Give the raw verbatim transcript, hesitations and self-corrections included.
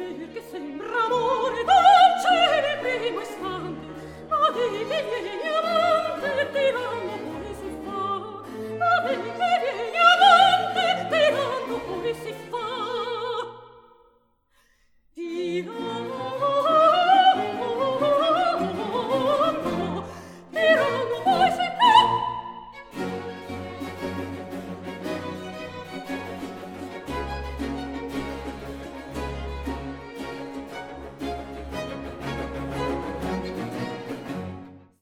piacer che sembra amore dolce nel primo istante, ma di che viene